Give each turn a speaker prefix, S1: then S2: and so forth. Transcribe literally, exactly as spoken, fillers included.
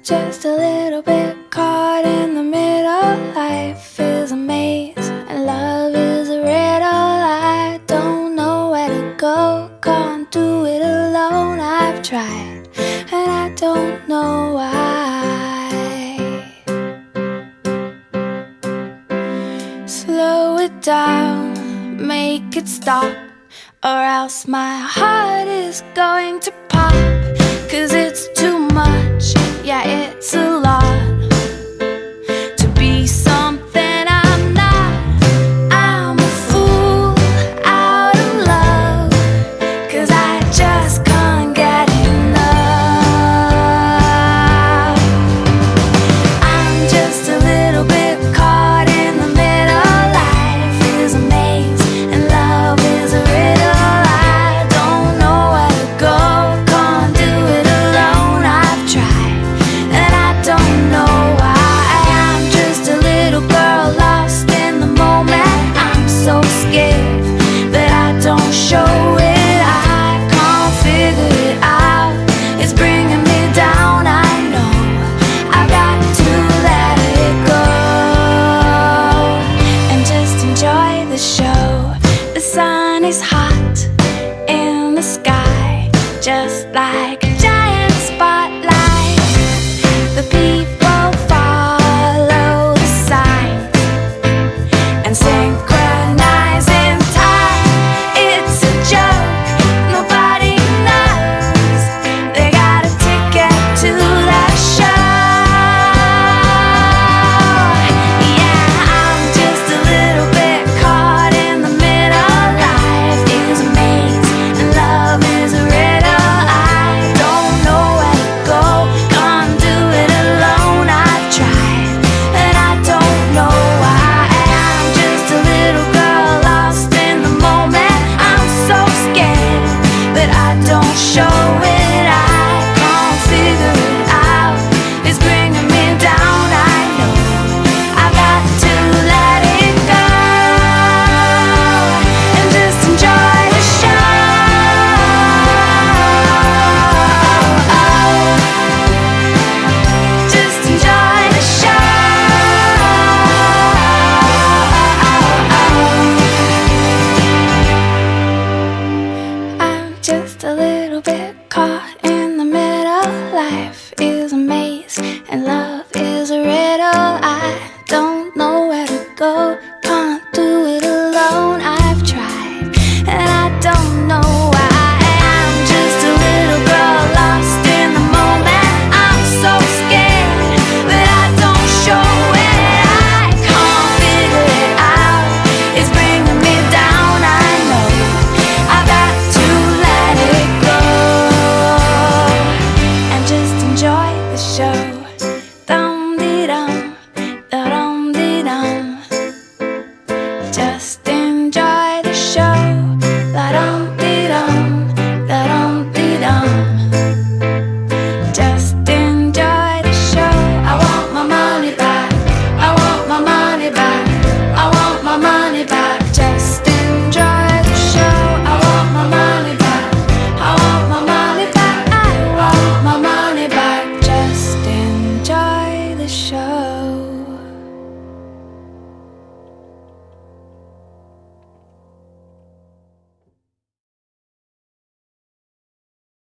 S1: just a little bit caught in the middle. Life is a maze and love is a riddle. I don't know where to go, can't do it alone. I've tried and I don't know why. Slow it down, make it stop, or else my heart is going to pop. Cause it's too much, yeah, it's a lot to be something I'm not. I'm a fool out of love, cause I just can't get enough. I'm just a little bit caught in the middle. Life is a maze and love is a riddle. I don't know where to go, can't do it alone. I've tried and I don't know why. I'm just a little girl lost in the moment. I'm so scared that I don't show it. I can't figure it out, it's bringing me down. I know I've got to let it go and just enjoy the show. The sun is hot in the sky, just like a giant spotlight. The people follow the signs and synchronize in time. It's a joke, nobody knows they got a ticket to that show. Yeah, I'm just a little bit caught in the middle. Life is a maze and love is a riddle. I don't know where to go, can't do it alone. I've tried and I don't know why. I'm just a little girl lost in the moment. I'm so scared, but I don't show it. I can't figure it out, it's bringing me down. I know I've got to let it go and just enjoy the show. Just enjoy the show. I'm just a little bit caught in the middle. Life